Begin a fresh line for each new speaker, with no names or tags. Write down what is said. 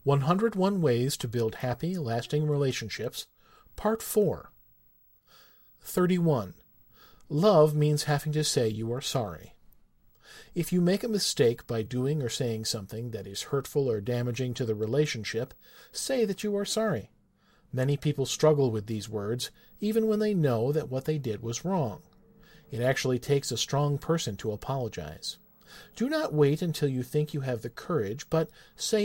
101 Ways to Build Happy, Lasting Relationships, Part 4. 31. Love means having to say you are sorry. If you make a mistake by doing or saying something that is hurtful or damaging to the relationship, say that you are sorry. Many people struggle with these words, even when they know that what they did was wrong. It actually takes a strong person to apologize. Do not wait until you think you have the courage, but say